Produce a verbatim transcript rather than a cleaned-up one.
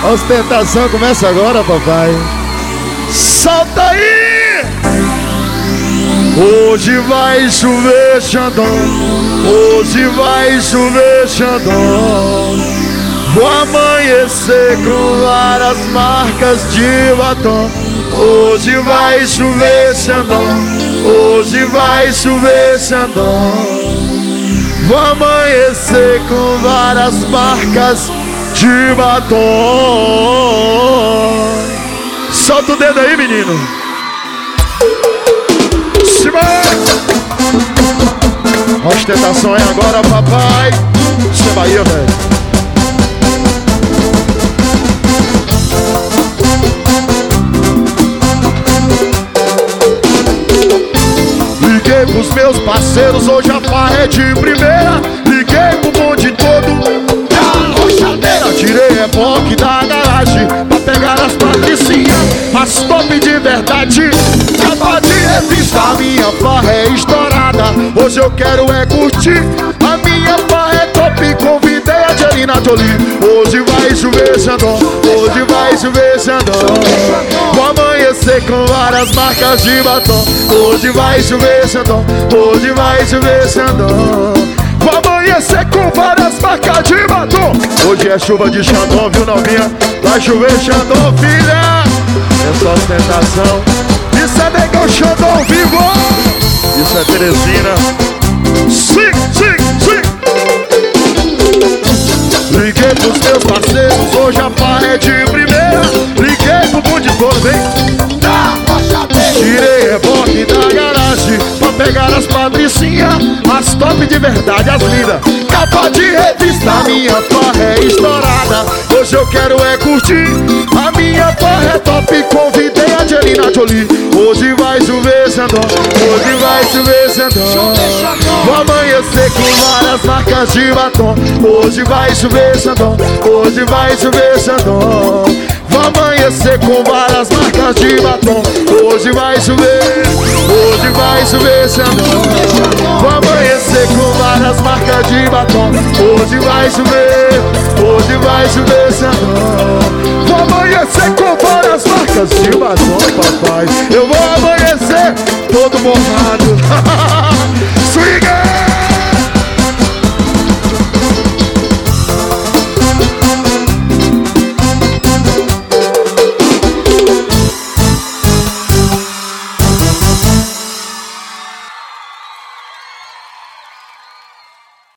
A ostentação começa agora, papai. Solta aí! Hoje vai chover Xandão, hoje vai chover Xandão. Vou amanhecer com várias marcas de batom. Hoje vai chover Xandão, hoje vai chover Xandão. Vou amanhecer com várias marcas de batom. Solta o dedo aí, menino. Ostentação é agora, papai. Isso é Bahia, velho. Liguei pros meus parceiros, hoje a farra é de primeira. Liguei pro bonde todo da rochadeira. Tirei reboque da garagem pra pegar as patricinhas, as top de verdade, capa de revista. A minha farra é estourada, hoje eu quero é curtir. A minha farra é top, convidei a Angelina Jolie. Hoje vai chover Xandão, hoje vai chover Xandão. Vou amanhecer com várias marcas de batom. Hoje vai chover Xandão, hoje vai chover Xandão. Vou amanhecer com várias marcas de batom. Hoje é chuva de Xandão, viu novinha? Vai chover Xandão, filha. Essa ostentação, isso é negão Xandão vivo. Isso é Teresina. Sim, sim, sim. Liguei pros meus parceiros, hoje a farra é de primeira. Liguei pro bonde todo, vem. Tirei reboque da garagem pra pegar as patricinhas, as top de verdade, as lindas, capa de revista. A minha farra é estourada, hoje eu quero é curtir. A minha farra é top, convidei a Angelina Jolie. Hoje vai chover Xandão, hoje vai chover Xandão. Vou amanhecer com várias marcas de batom. Hoje vai chover Xandão, hoje vai chover Xandão. Vou amanhecer com várias marcas de batom. Hoje vai chover, hoje vai chover Xandão. Vou amanhecer com várias marcas de batom. Hoje vai chover, hoje vai chover Xandão. Vou amanhecer com várias marcas de batom, papai. Eu vou amanhecer todo borrado.